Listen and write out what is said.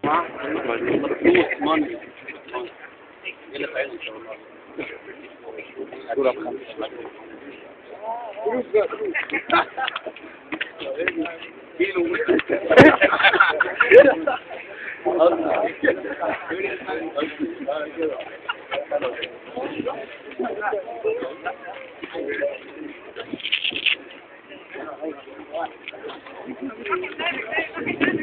عثمان يلا تعالوا ان شاء الله. صورة بخمسة. كيلو